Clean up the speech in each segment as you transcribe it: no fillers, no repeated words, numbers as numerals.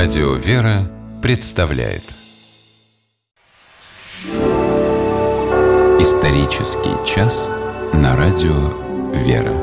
Радио «Вера» представляет исторический час на Радио «Вера».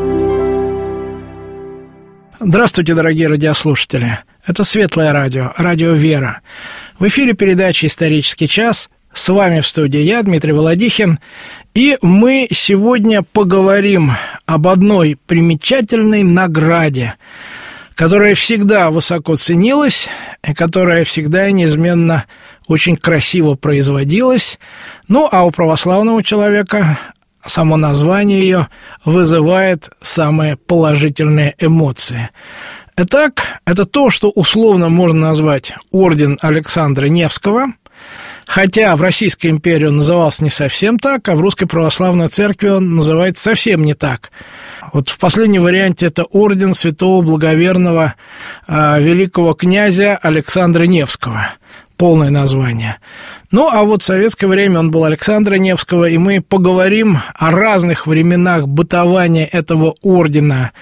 Здравствуйте, дорогие радиослушатели. Это Светлое радио, Радио «Вера». В эфире передача «Исторический час». С вами в студии я, Дмитрий Володихин. И мы сегодня поговорим об одной примечательной награде, которая всегда высоко ценилась и которая всегда и неизменно очень красиво производилась. Ну, а у православного человека само название ее вызывает самые положительные эмоции. Итак, это то, что условно можно назвать орден Александра Невского, хотя в Российской империи он назывался не совсем так, а в Русской Православной Церкви он называется совсем не так. Вот в последнем варианте это орден святого благоверного великого князя Александра Невского. Полное название. Ну, а вот в советское время он был Александра Невского, и мы поговорим о разных временах бытования этого ордена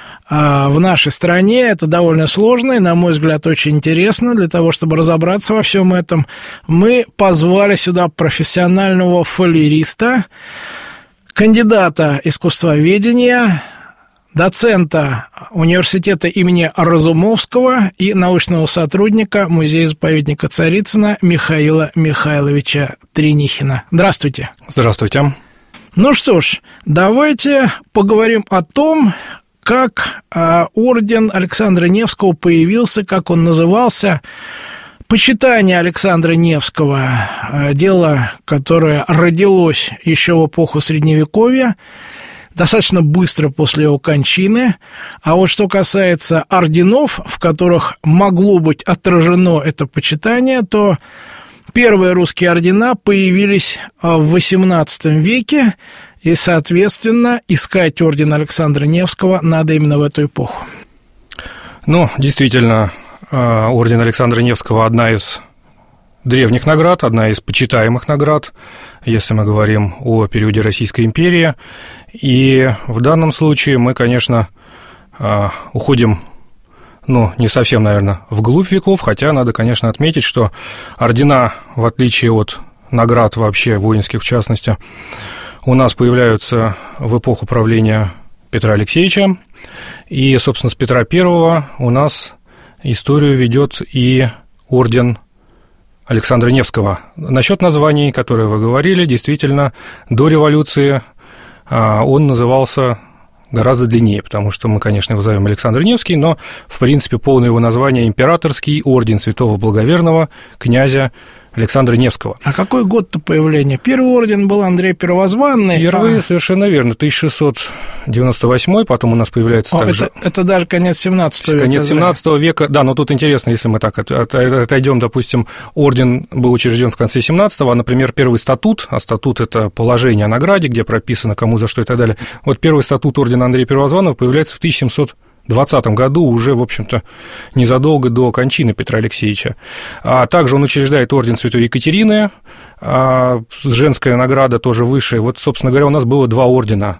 в нашей стране. Это довольно сложно и, на мой взгляд, очень интересно. Для того, чтобы разобраться во всем этом, мы позвали сюда профессионального фолиериста, кандидата искусствоведения, доцента университета имени Разумовского и научного сотрудника музея-заповедника Царицына Михаила Михайловича Тренихина. Здравствуйте. Здравствуйте. Ну что ж, давайте поговорим о том, как орден Александра Невского появился, как он назывался. Почитание Александра Невского – дело, которое родилось еще в эпоху Средневековья, достаточно быстро после его кончины. А вот что касается орденов, в которых могло быть отражено это почитание, то первые русские ордена появились в XVIII веке, и, соответственно, искать орден Александра Невского надо именно в эту эпоху. Ну, действительно, орден Александра Невского – одна из древних наград, одна из почитаемых наград, если мы говорим о периоде Российской империи. И в данном случае мы, конечно, уходим, не совсем, наверное, вглубь веков, хотя надо, конечно, отметить, что ордена, в отличие от наград вообще воинских в частности, у нас появляются в эпоху правления Петра Алексеевича, и, собственно, с Петра I у нас историю ведет и орден Александра Невского. Насчет названий, которые вы говорили, действительно, до революции он назывался гораздо длиннее, потому что мы, конечно, его зовем Александр Невский, но, в принципе, полное его название – Императорский орден святого благоверного князя Александра Невского. А какой год-то появления? Первый орден был Андрей Первозванный. Первый, совершенно верно, 1698, потом у нас появляется также... Это даже конец 17 века. Конец 17 века, да, но тут интересно, если мы так отойдем, допустим, орден был учрежден в конце 17-го, а, например, первый статут, а статут – это положение о награде, где прописано, кому за что и так далее. Вот первый статут ордена Андрея Первозванного появляется в 1720 году, уже, в общем-то, незадолго до кончины Петра Алексеевича. А также он учреждает орден Святой Екатерины, женская награда тоже высшая. Вот, собственно говоря, у нас было два ордена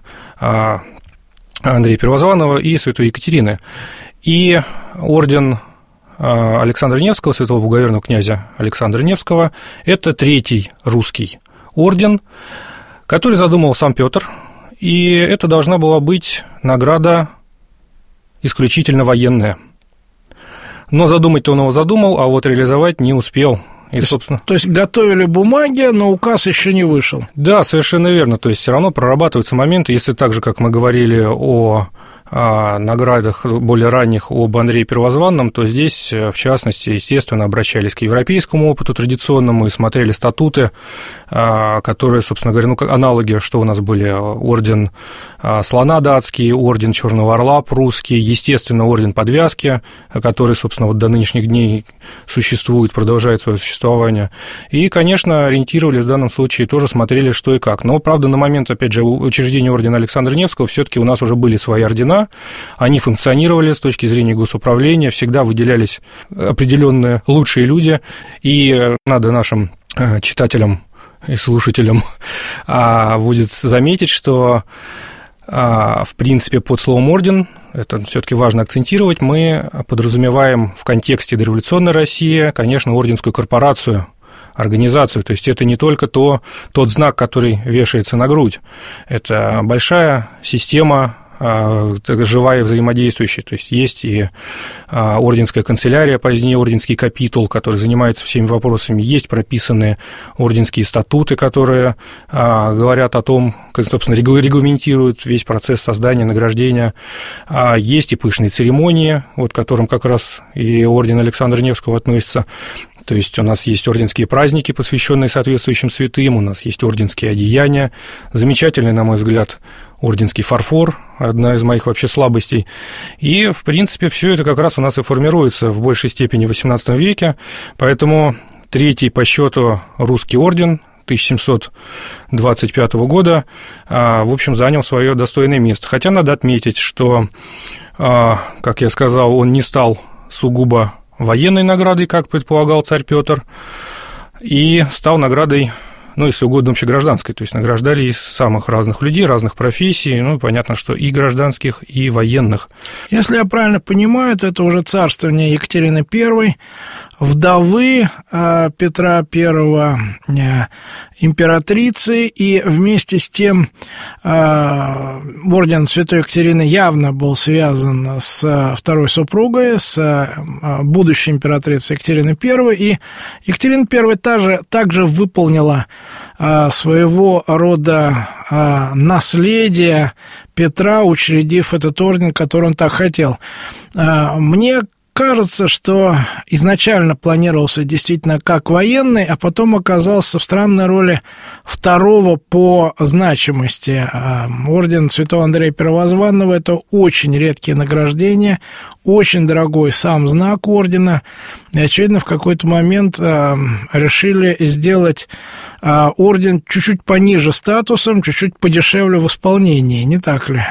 Андрея Первозванного и Святой Екатерины. И орден Александра Невского, святого благоверного князя Александра Невского, это третий русский орден, который задумал сам Петр, и это должна была быть награда исключительно военная. Но задумать-то он его задумал, а вот реализовать не успел. И, собственно... То есть готовили бумаги, но указ еще не вышел. Да, совершенно верно. То есть все равно прорабатываются моменты, если так же, как мы говорили о наградах более ранних об Андрее Первозванном, то здесь, в частности, естественно, обращались к европейскому опыту традиционному и смотрели статуты, которые, собственно говоря, аналоги, что у нас были: орден Слона датский, орден Черного Орла прусский, естественно, орден Подвязки, который, собственно, вот до нынешних дней существует, продолжает свое существование. И, конечно, ориентировались в данном случае, тоже смотрели, что и как. Но, правда, на момент, опять же, учреждения ордена Александра Невского все-таки у нас уже были свои ордена, они функционировали с точки зрения госуправления, всегда выделялись определенные лучшие люди, и надо нашим читателям и слушателям будет заметить, что в принципе под словом «орден» это все-таки важно акцентировать, мы подразумеваем в контексте дореволюционной России, конечно, орденскую корпорацию, организацию, то есть это не только тот знак, который вешается на грудь, это большая система, живая и взаимодействующая, то есть и орденская канцелярия, позднее орденский капитул, который занимается всеми вопросами, есть прописанные орденские статуты, которые говорят о том, собственно, регламентируют весь процесс создания, награждения, есть и пышные церемонии, вот к которым как раз и орден Александра Невского относится. То есть у нас есть орденские праздники, посвященные соответствующим святым, у нас есть орденские одеяния, замечательный, на мой взгляд, орденский фарфор, одна из моих вообще слабостей. И, в принципе, все это как раз у нас и формируется в большей степени в XVIII веке, поэтому третий по счету русский орден 1725 года, в общем, занял свое достойное место. Хотя надо отметить, что, как я сказал, он не стал сугубо военной наградой, как предполагал царь Петр, и стал наградой, если угодно, общегражданской, то есть награждали из самых разных людей, разных профессий, понятно, что и гражданских, и военных. Если я правильно понимаю, то это уже царствование Екатерины I, вдовы Петра I, императрицы, и вместе с тем орден Святой Екатерины явно был связан с второй супругой, с будущей императрицей Екатериной I, и Екатерина I также выполнила своего рода наследие Петра, учредив этот орден, который он так хотел. Мне кажется, что изначально планировался действительно как военный, а потом оказался в странной роли второго по значимости. Орден Святого Андрея Первозванного – это очень редкие награждения, очень дорогой сам знак ордена. И, очевидно, в какой-то момент решили сделать орден чуть-чуть пониже статусом, чуть-чуть подешевле в исполнении, не так ли?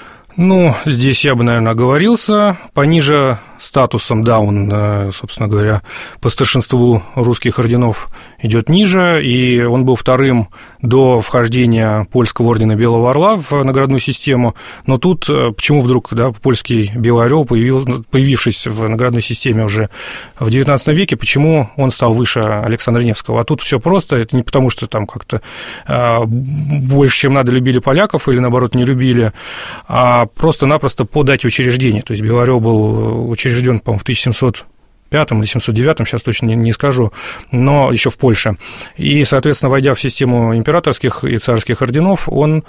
Здесь я бы, наверное, оговорился. Пониже статусом, да, он, собственно говоря, по старшинству русских орденов идет ниже, и он был вторым до вхождения польского ордена Белого Орла в наградную систему. Но тут почему вдруг, польский Белый Орел, появившись в наградной системе уже в XIX веке, почему он стал выше Александра Невского? А тут все просто, это не потому, что там как-то больше, чем надо, любили поляков или, наоборот, не любили, а просто-напросто по дате учреждения. То есть Белый Орел был учрежден, по-моему, в 1705 или 709, сейчас точно не скажу, но еще в Польше. И, соответственно, войдя в систему императорских и царских орденов, он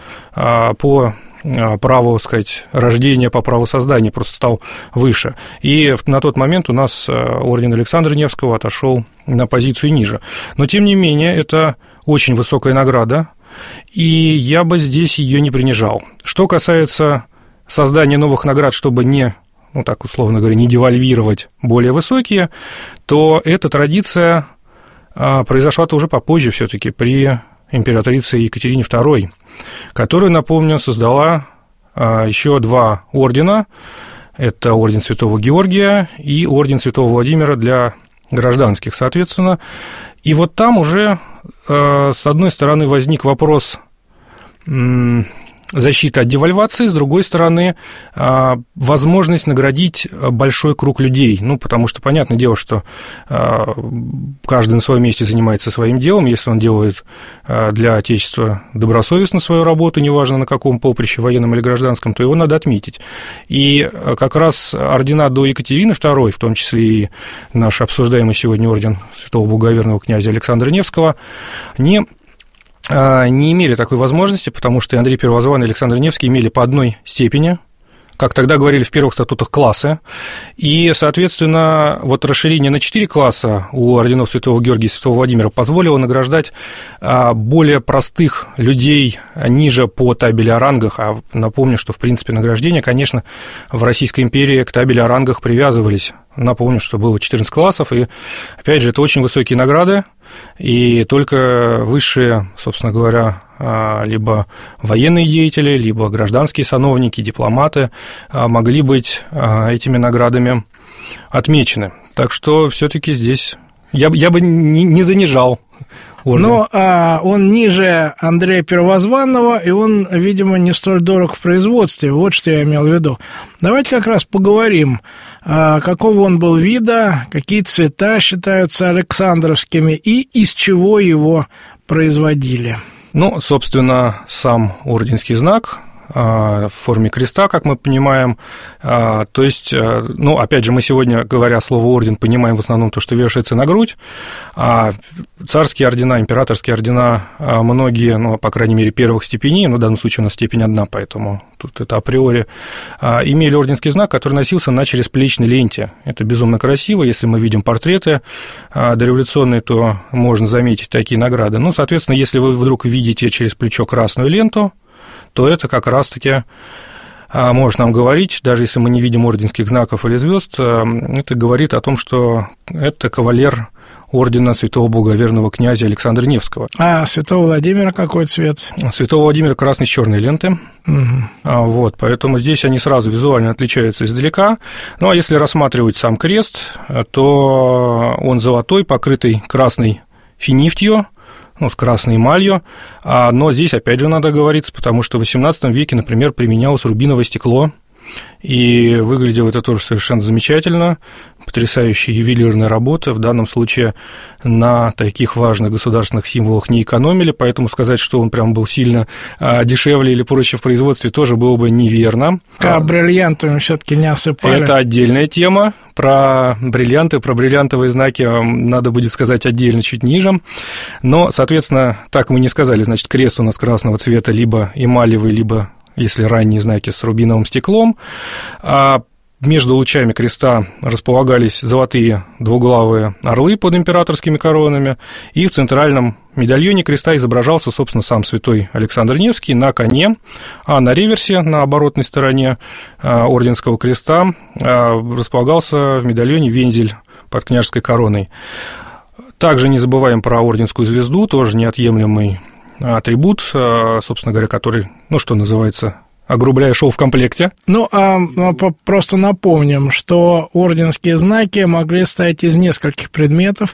по праву, рождения, по праву создания просто стал выше. И на тот момент у нас орден Александра Невского отошел на позицию ниже. Но, тем не менее, это очень высокая награда, и я бы здесь ее не принижал. Что касается создания новых наград, чтобы не, так условно говоря, не девальвировать более высокие, то эта традиция произошла-то уже попозже все-таки при императрице Екатерине II, которая, напомню, создала еще два ордена. Это орден Святого Георгия и орден Святого Владимира для гражданских, соответственно. И вот там уже, с одной стороны, возник вопрос защиты от девальвации, с другой стороны, возможность наградить большой круг людей, потому что, понятное дело, что каждый на своем месте занимается своим делом, если он делает для Отечества добросовестно свою работу, неважно на каком поприще, военном или гражданском, то его надо отметить. И как раз ордена до Екатерины II, в том числе и наш обсуждаемый сегодня орден святого благоверного князя Александра Невского, не имели такой возможности, потому что и Андрей Первозванный, и Александр Невский имели по одной степени, как тогда говорили в первых статутах, классы, и, соответственно, вот расширение на 4 класса у орденов Святого Георгия и Святого Владимира позволило награждать более простых людей ниже по табели о рангах, а напомню, что, в принципе, награждения, конечно, в Российской империи к табели о рангах привязывались. Напомню, что было 14 классов, и, опять же, это очень высокие награды, и только высшие, собственно говоря, либо военные деятели, либо гражданские сановники, дипломаты могли быть этими наградами отмечены. Так что все-таки здесь я бы не занижал Но он ниже Андрея Первозванного, и он, видимо, не столь дорог в производстве. Вот что я имел в виду. Давайте как раз поговорим, какого он был вида, какие цвета считаются Александровскими и из чего его производили. Ну, собственно, сам орденский знак в форме креста, как мы понимаем. То есть, ну, опять же, мы сегодня, говоря слово «орден», понимаем в основном то, что вешается на грудь, а царские ордена, императорские ордена, многие, ну, по крайней мере, первых степеней, ну, в данном случае у нас степень одна, поэтому тут это априори, имели орденский знак, который носился на чересплечной ленте. Это безумно красиво, если мы видим портреты дореволюционные, то можно заметить такие награды. Ну, соответственно, если вы вдруг видите через плечо красную ленту, то это как раз-таки может нам говорить, даже если мы не видим орденских знаков или звезд, это говорит о том, что это кавалер ордена святого благоверного князя Александра Невского. А святого Владимира какой цвет? Святого Владимира красный с черной ленты. Вот, поэтому здесь они сразу визуально отличаются издалека. Ну, а если рассматривать сам крест, то он золотой, покрытый красной финифтью, ну, с красной эмалью, но здесь, опять же, надо оговориться, потому что в XVIII веке, например, применялось рубиновое стекло, и выглядело это тоже совершенно замечательно, потрясающая ювелирная работа, в данном случае на таких важных государственных символах не экономили, поэтому сказать, что он прям был сильно дешевле или проще в производстве, тоже было бы неверно. А бриллиантами все-таки не осыпали? Это отдельная тема. Про бриллианты, про бриллиантовые знаки надо будет сказать отдельно, чуть ниже. Но, соответственно, так мы не сказали, значит, крест у нас красного цвета, либо эмалевый, либо, если ранние знаки, с рубиновым стеклом. А между лучами креста располагались золотые двуглавые орлы под императорскими коронами, и в центральном медальоне креста изображался, собственно, сам святой Александр Невский на коне, а на реверсе, на оборотной стороне орденского креста, располагался в медальоне вензель под княжеской короной. Также не забываем про орденскую звезду, тоже неотъемлемый атрибут, собственно говоря, который, ну, что называется, огрубляя, шел в комплекте. Ну, просто напомним, что орденские знаки могли состоять из нескольких предметов.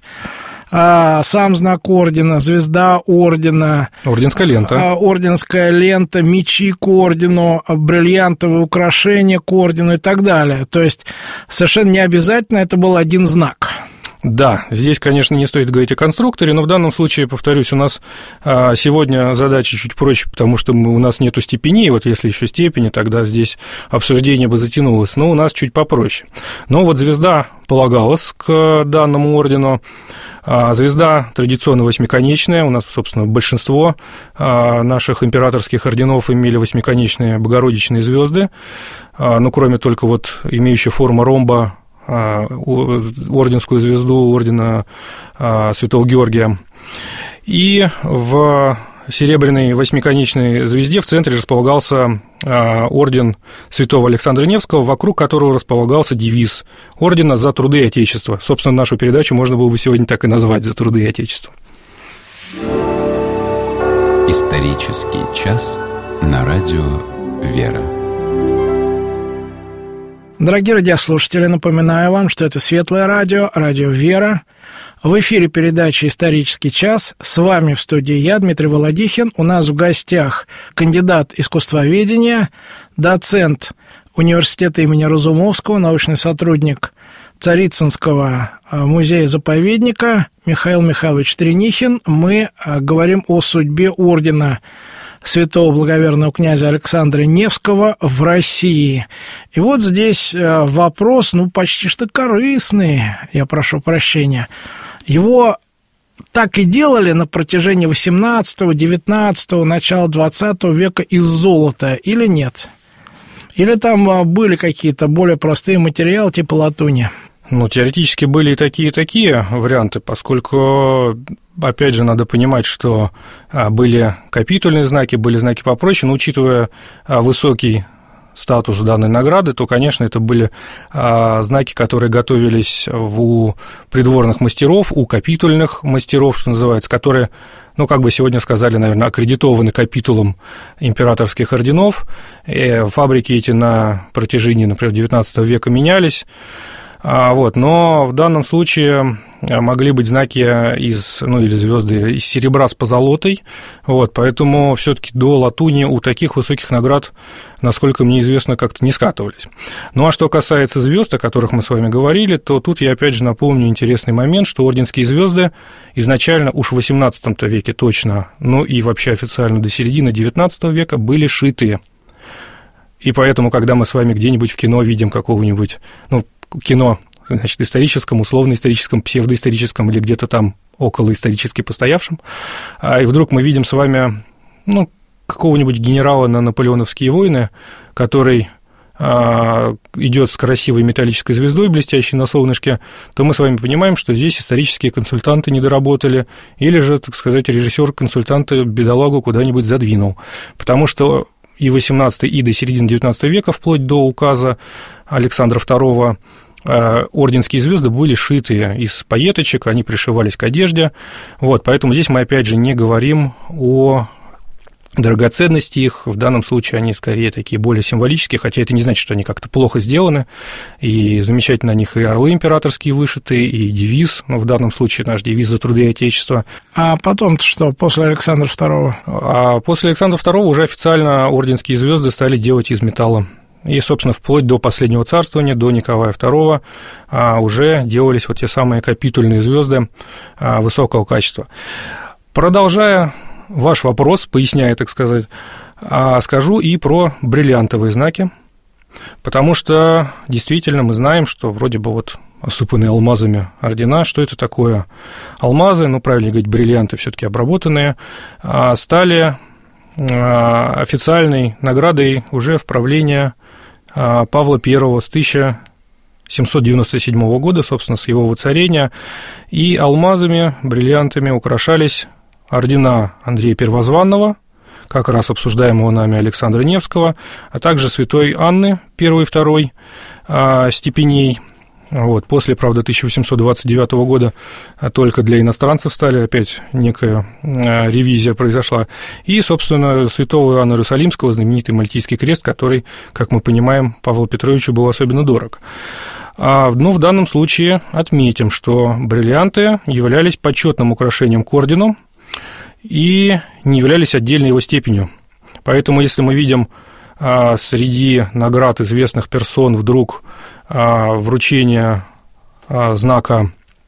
Сам знак ордена, звезда ордена, орденская лента, мечи к ордену, бриллиантовые украшения к ордену и так далее. То есть совершенно не обязательно это был один знак. Да, здесь, конечно, не стоит говорить о конструкторе, но в данном случае, повторюсь, у нас сегодня задача чуть проще, потому что у нас нету степеней, вот если еще степени, тогда здесь обсуждение бы затянулось, но у нас чуть попроще. Но вот звезда полагалась к данному ордену, звезда традиционно восьмиконечная, у нас, собственно, большинство наших императорских орденов имели восьмиконечные богородичные звезды, ну, кроме только вот имеющей форму ромба, орденскую звезду ордена Святого Георгия. И в серебряной восьмиконечной звезде в центре располагался орден Святого Александра Невского, вокруг которого располагался девиз ордена «За труды Отечества». Собственно, нашу передачу можно было бы сегодня так и назвать «За труды Отечества». Исторический час на радио «Вера». Дорогие радиослушатели, напоминаю вам, что это Светлое радио, радио «Вера». В эфире передача «Исторический час». С вами в студии я, Дмитрий Володихин. У нас в гостях кандидат искусствоведения, доцент университета имени Разумовского, научный сотрудник Царицынского музея-заповедника Михаил Михайлович Тренихин. Мы говорим о судьбе ордена святого благоверного князя Александра Невского в России. И вот здесь вопрос, ну, почти что корыстный, я прошу прощения. Его так и делали на протяжении 18-го, 19-го, начала 20 века из золота или нет? Или там были какие-то более простые материалы типа латуни? Ну, теоретически были и такие варианты, поскольку, опять же, надо понимать, что были капитульные знаки, были знаки попроще, но учитывая высокий статус данной награды, то, конечно, это были знаки, которые готовились у придворных мастеров, у капитульных мастеров, что называется, которые, ну, как бы сегодня сказали, наверное, аккредитованы капитулом императорских орденов. И фабрики эти на протяжении, например, XIX века менялись. Но в данном случае могли быть знаки или звезды из серебра с позолотой, поэтому все-таки до латуни у таких высоких наград, насколько мне известно, как-то не скатывались. Ну а что касается звезд, о которых мы с вами говорили, то тут я опять же напомню интересный момент, что орденские звезды изначально уж в XVIII веке точно, и вообще официально до середины XIX века были шитые. И поэтому, когда мы с вами где-нибудь в кино видим какого-нибудь, кино, значит, историческом, условно-историческом, псевдоисторическом или где-то там околоисторически постоявшем, и вдруг мы видим с вами, какого-нибудь генерала на наполеоновские войны, который идет с красивой металлической звездой, блестящей на солнышке, то мы с вами понимаем, что здесь исторические консультанты не доработали, или же, так сказать, режиссер-консультанты бедолагу куда-нибудь задвинул, потому что и в XVIII, и до середины XIX века, вплоть до указа Александра II, орденские звезды были шиты из пайеточек, они пришивались к одежде, поэтому здесь мы опять же не говорим о драгоценности их, в данном случае они скорее такие более символические, хотя это не значит, что они как-то плохо сделаны, и замечательно на них и орлы императорские вышиты, и девиз, в данном случае наш девиз «За труды Отечества». А потом-то что, после Александра II? А после Александра II уже официально орденские звезды стали делать из металла. И, собственно, вплоть до последнего царствования, до Николая II, уже делались те самые капитульные звезды высокого качества. Продолжая ваш вопрос, поясняя, так сказать, скажу и про бриллиантовые знаки, потому что действительно мы знаем, что вроде бы осыпанные алмазами ордена, что это такое? Алмазы, правильно говорить, бриллианты все-таки обработанные, стали официальной наградой уже в правлении Павла I с 1797 года, собственно, с его воцарения, и алмазами, бриллиантами украшались ордена Андрея Первозванного, как раз обсуждаемого нами Александра Невского, а также святой Анны I и II степеней. После, правда, 1829 года только для иностранцев стали, опять некая ревизия произошла. И, собственно, святого Иоанна Иерусалимского, знаменитый Мальтийский крест, который, как мы понимаем, Павлу Петровичу был особенно дорог. Но в данном случае отметим, что бриллианты являлись почетным украшением к ордену и не являлись отдельной его степенью. Поэтому, если мы видим среди наград известных персон вдруг вручение знака,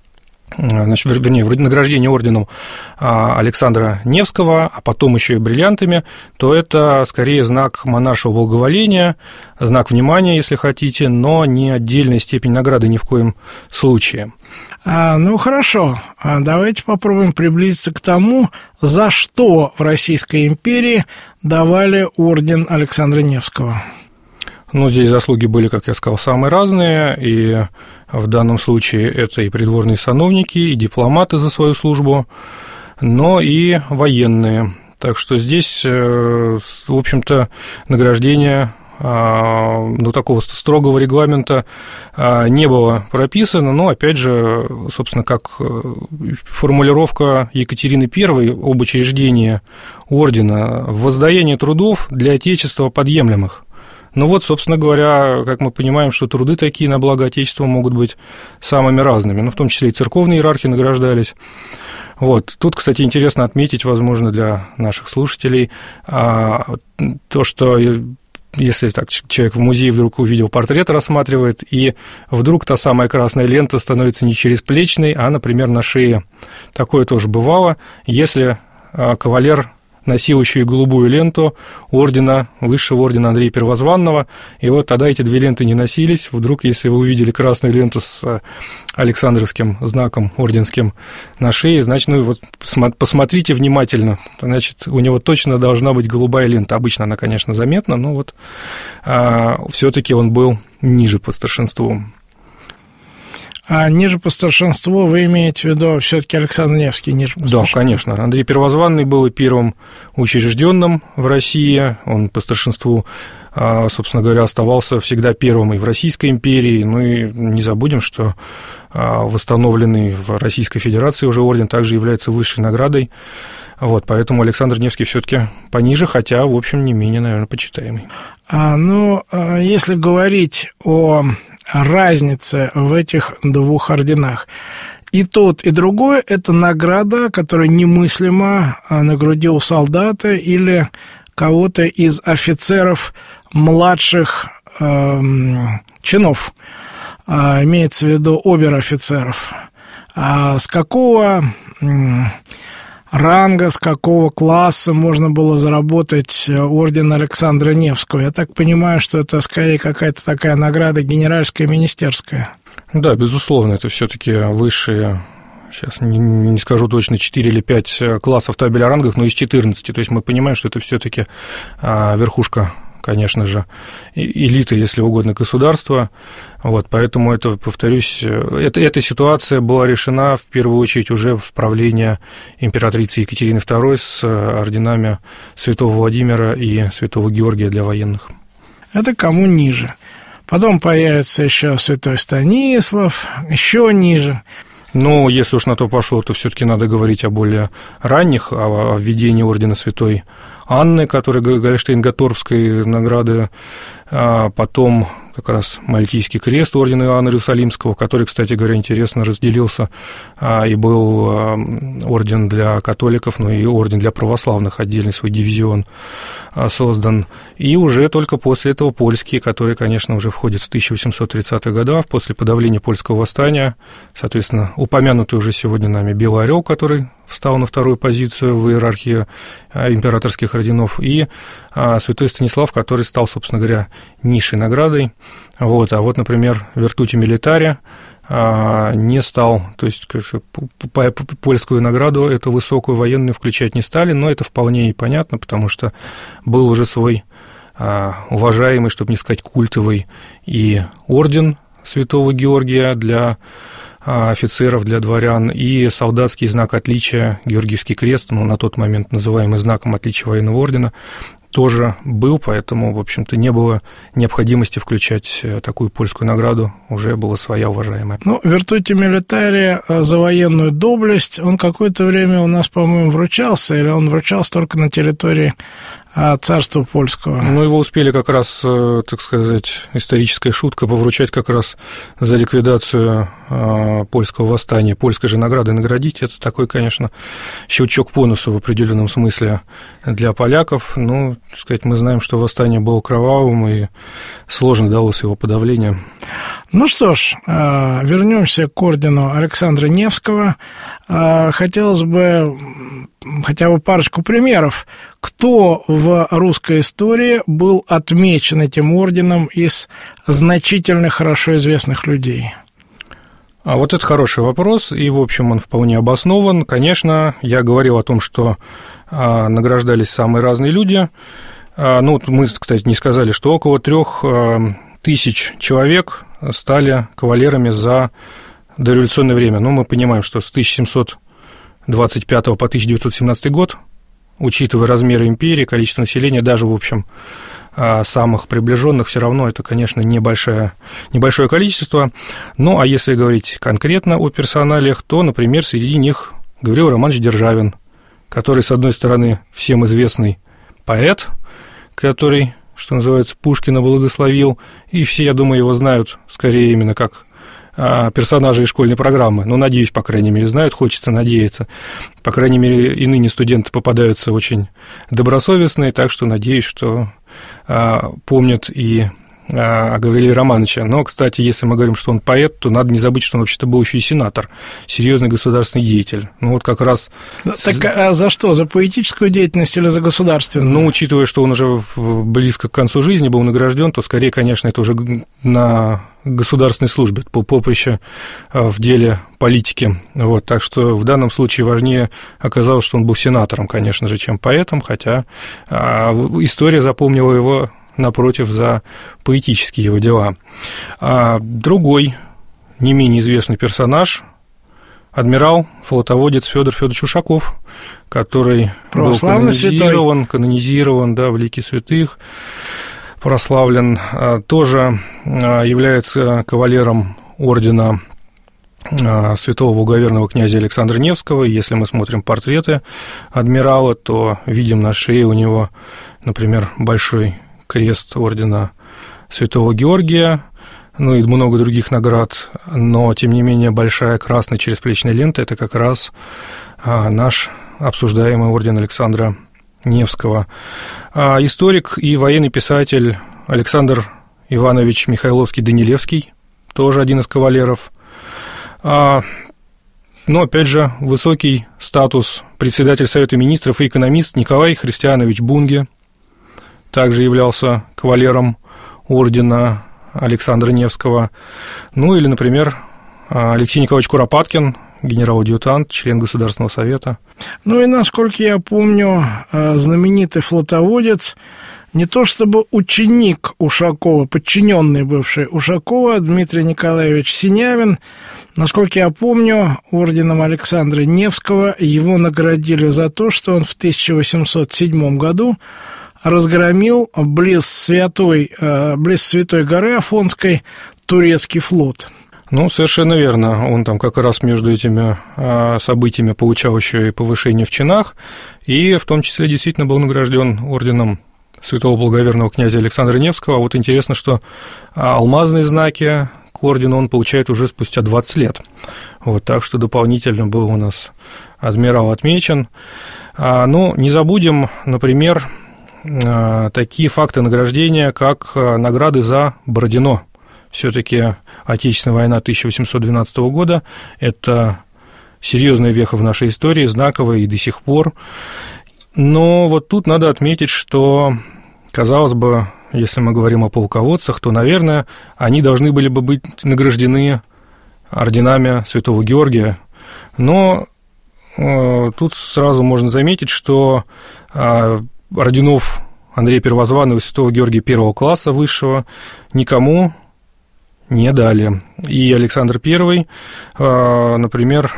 награждение орденом Александра Невского, а потом еще и бриллиантами, то это скорее знак монаршего благоволения, знак внимания, если хотите, но не отдельная степень награды ни в коем случае. Хорошо, давайте попробуем приблизиться к тому, за что в Российской империи давали орден Александра Невского. Здесь заслуги были, как я сказал, самые разные, и в данном случае это и придворные сановники, и дипломаты за свою службу, но и военные. Так что здесь, в общем-то, награждение такого строгого регламента не было прописано, но, опять же, собственно, как формулировка Екатерины I об учреждении ордена воздаяние трудов для Отечества подъемлемых. Собственно говоря, как мы понимаем, что труды такие на благо Отечества могут быть самыми разными, в том числе и церковные иерархи награждались. Тут, кстати, интересно отметить, возможно, для наших слушателей, то, что если так человек в музее вдруг увидел портрет, рассматривает, и вдруг та самая красная лента становится не черезплечной, а, например, на шее. Такое тоже бывало, если кавалер носил еще и голубую ленту ордена, высшего ордена Андрея Первозванного, и тогда эти две ленты не носились. Вдруг, если вы увидели красную ленту с Александровским знаком орденским на шее, значит, посмотрите внимательно, значит, у него точно должна быть голубая лента. Обычно она, конечно, заметна, но все-таки он был ниже по старшинству. А ниже по старшинству вы имеете в виду все-таки Александр Невский ниже по старшинству? Да, конечно. Андрей Первозванный был первым учрежденным в России. Он по старшинству, собственно говоря, оставался всегда первым и в Российской империи. И не забудем, что восстановленный в Российской Федерации уже орден также является высшей наградой. Поэтому Александр Невский все-таки пониже, хотя, в общем, не менее, наверное, почитаемый. Если говорить о разницы в этих двух орденах? И тот, и другой – это награда, которая немыслима на груди у солдата или кого-то из офицеров младших чинов. Имеется в виду обер-офицеров. А с какого ранга, с какого класса можно было заработать орден Александра Невского? Я так понимаю, что это скорее какая-то такая награда генеральская, министерская. Да, безусловно, это все-таки высшие, сейчас не скажу точно, 4 или 5 классов табеля о рангах, но из 14. То есть мы понимаем, что это все-таки верхушка, конечно же, элиты, если угодно, государства. Вот, поэтому это, повторюсь, эта ситуация была решена в первую очередь уже в правлении императрицы Екатерины II с орденами Святого Владимира и Святого Георгия для военных. Это кому ниже. Потом появится еще Святой Станислав, еще ниже. Ну, если уж на то пошло, то все-таки надо говорить о более ранних, о введении ордена Святой Анны, которая Гольштейн-Гаторпской награды, потом как раз Мальтийский крест ордена Иоанна Иерусалимского, который, кстати говоря, интересно разделился, и был орден для католиков, но и орден для православных, отдельный свой дивизион создан. И уже только после этого польский, который, конечно, уже входит в 1830-х годах, после подавления польского восстания, соответственно, упомянутый уже сегодня нами Белый Орел, который встал на вторую позицию в иерархии императорских орденов, и Святой Станислав, который стал, собственно говоря, низшей наградой. Вот. А вот, например, Virtuti Militari не стал, то есть польскую награду, эту высокую военную, включать не стали, но это вполне и понятно, потому что был уже свой уважаемый, чтобы не сказать культовый, и орден Святого Георгия для офицеров, для дворян, и солдатский знак отличия, Георгиевский крест, ну, на тот момент называемый знаком отличия военного ордена, тоже был, поэтому, в общем-то, не было необходимости включать такую польскую награду, уже была своя уважаемая. Ну, Virtuti Militari за военную доблесть, он какое-то время у нас, по-моему, вручался, или он вручался только на территории царства польского? Ну, его успели как раз, так сказать, историческая шутка, повручать как раз за ликвидацию польского восстания, польской же наградой наградить. Это такой, конечно, щелчок по носу в определенном смысле для поляков. Ну, так сказать, мы знаем, что восстание было кровавым, и сложно далось его подавление. Ну что ж, вернемся к ордену Александра Невского. Хотелось бы хотя бы парочку примеров, кто в русской истории был отмечен этим орденом из значительно хорошо известных людей. А вот это хороший вопрос, и, в общем, он вполне обоснован. Конечно, я говорил о том, что награждались самые разные люди. Ну, мы, кстати, не сказали, что около 3000 человек стали кавалерами за дореволюционное время. Ну, мы понимаем, что с 1725 по 1917 год, учитывая размеры империи, количество населения, даже, в общем, самых приближенных, все равно это, конечно, небольшое количество. Ну, а если говорить конкретно о персоналиях, то, например, среди них Гавриил Романович Державин, который, с одной стороны, всем известный поэт, который, что называется, Пушкина благословил, и все, я думаю, его знают скорее именно как персонажи из школьной программы. Ну, надеюсь, по крайней мере, знают, хочется надеяться. По крайней мере, и ныне студенты попадаются очень добросовестные, так что надеюсь, что помнят и о Гаврииле Романовиче. Но, кстати, если мы говорим, что он поэт, то надо не забыть, что он вообще-то был еще и сенатор, серьезный государственный деятель. Ну, вот как раз... Так а за что? За поэтическую деятельность или за государственную? Ну, учитывая, что он уже близко к концу жизни был награжден, то скорее, конечно, это уже на государственной службе, поприще в деле политики. Вот, так что в данном случае важнее оказалось, что он был сенатором, конечно же, чем поэтом, хотя история запомнила его, напротив, за поэтические его дела. Другой, не менее известный персонаж, адмирал, флотоводец Фёдор Фёдорович Ушаков, который был канонизирован, да, в лике святых, прославлен, тоже является кавалером ордена святого благоверного князя Александра Невского. Если мы смотрим портреты адмирала, то видим на шее у него, например, большой крест ордена Святого Георгия, ну и много других наград, но, тем не менее, большая красная черезплечная лента – это как раз наш обсуждаемый орден Александра Невского. Историк и военный писатель Александр Иванович Михайловский-Данилевский, тоже один из кавалеров. Но, опять же, высокий статус председатель Совета министров и экономист Николай Христианович Бунге также являлся кавалером ордена Александра Невского. Ну, или, например, Алексей Николаевич Куропаткин, генерал-адъютант, член Государственного совета. Ну, и, насколько я помню, знаменитый флотоводец, не то чтобы ученик Ушакова, подчиненный бывший Ушакова, Дмитрий Николаевич Синявин, насколько я помню, орденом Александра Невского его наградили за то, что он в 1807 году разгромил близ Святой горы Афонской турецкий флот. Ну, совершенно верно. Он там как раз между этими событиями получал еще и повышение в чинах, и в том числе действительно был награжден орденом святого благоверного князя Александра Невского. А вот интересно, что алмазные знаки к ордену он получает уже спустя 20 лет. Вот, так что дополнительно был у нас адмирал отмечен. Но не забудем, например, такие факты награждения, как награды за Бородино. Все-таки Отечественная война 1812 года – это серьезная веха в нашей истории, знаковая и до сих пор. Но вот тут надо отметить, что, казалось бы, если мы говорим о полководцах, то, наверное, они должны были бы быть награждены орденами Святого Георгия. Но тут сразу можно заметить, что орденов Андрея Первозванного и Святого Георгия первого класса высшего никому не дали. И Александр I, например,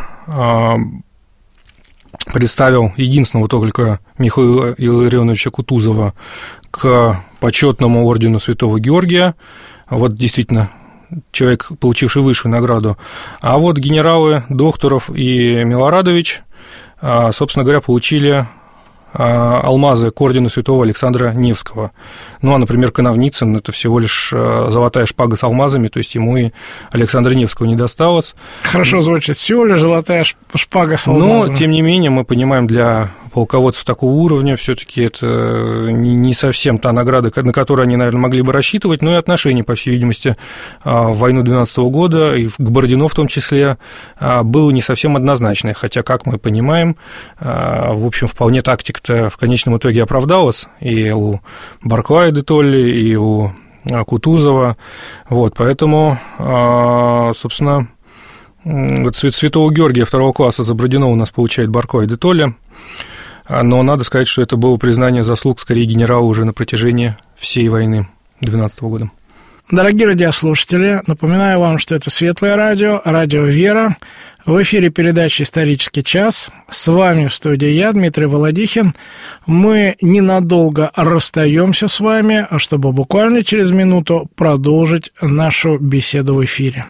представил единственного только Михаила Илларионовича Кутузова к почетному ордену Святого Георгия. Вот действительно человек, получивший высшую награду. А вот генералы Докторов и Милорадович, собственно говоря, получили алмазы к ордену святого Александра Невского. Ну, а, например, Коновницын – это всего лишь золотая шпага с алмазами, то есть ему и Александра Невского не досталось. Хорошо звучит, всего лишь золотая шпага с алмазами. Но, тем не менее, мы понимаем, для полководцев такого уровня все-таки это не совсем та награда, на которую они, наверное, могли бы рассчитывать, но и отношение, по всей видимости, в войну 12 года, и к Бородино в том числе, было не совсем однозначное, хотя, как мы понимаем, в общем, вполне тактика-то в конечном итоге оправдалась, и у Барклая де Толли, и у Кутузова, вот, поэтому, собственно, вот святого Георгия второго класса за Бородино у нас получает Барклай де Толли, но надо сказать, что это было признание заслуг, скорее, генерала уже на протяжении всей войны 12 года. Дорогие радиослушатели, напоминаю вам, что это Светлое радио, радио «Вера». В эфире передача «Исторический час». С вами в студии я, Дмитрий Володихин. Мы ненадолго расстаемся с вами, чтобы буквально через минуту продолжить нашу беседу в эфире.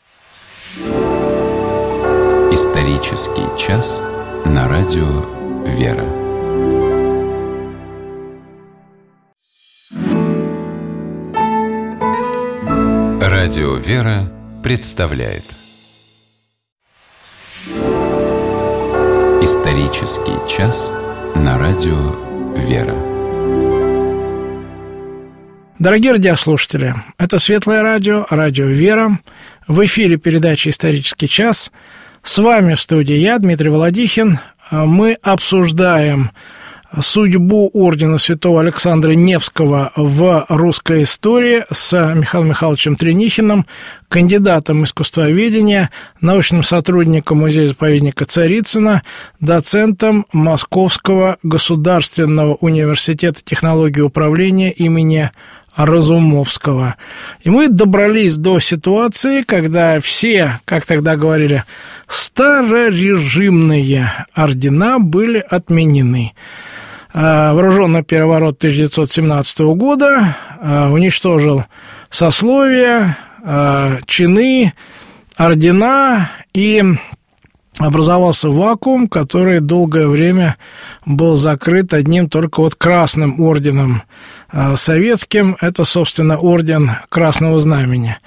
«Исторический час» на радио «Вера». Радио «Вера» представляет «Исторический час» на радио «Вера». Дорогие радиослушатели, это Светлое радио, радио «Вера». В эфире передача «Исторический час». С вами в студии я, Дмитрий Володихин. Мы обсуждаем судьбу ордена святого Александра Невского в русской истории с Михаилом Михайловичем Тренихиным, кандидатом искусствоведения, научным сотрудником музея-заповедника Царицына, доцентом Московского государственного университета технологии управления имени Разумовского. И мы добрались до ситуации, когда все, как тогда говорили, старорежимные ордена были отменены. Вооруженный переворот 1917 года уничтожил сословия, чины, ордена, и образовался вакуум, который долгое время был закрыт одним только вот Красным орденом советским. Это, собственно, орден Красного Знамени.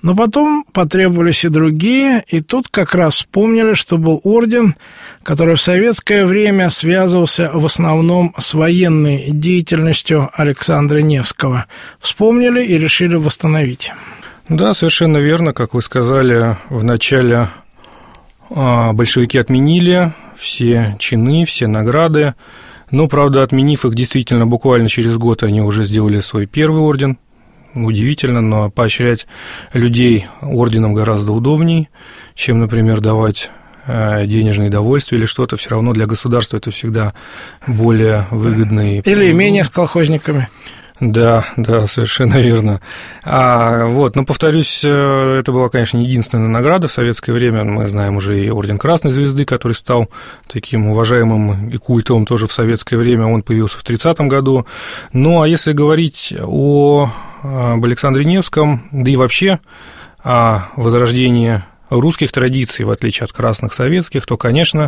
Но потом потребовались и другие, и тут как раз вспомнили, что был орден, который в советское время связывался в основном с военной деятельностью Александра Невского. Вспомнили и решили восстановить. Да, совершенно верно, как вы сказали, в начале большевики отменили все чины, все награды. Но, правда, отменив их действительно буквально через год, они уже сделали свой первый орден. Удивительно, но поощрять людей орденом гораздо удобней, чем, например, давать денежные довольствия или что-то. Все равно для государства это всегда более выгодно. Или имение с колхозниками. Да, совершенно верно. Но, повторюсь, это была, конечно, не единственная награда в советское время. Мы знаем уже и орден Красной Звезды, который стал таким уважаемым и культовым тоже в советское время. Он появился в 30-м году. Ну, а если говорить об Александре Невском, да и вообще о возрождении русских традиций, в отличие от красных советских, то, конечно,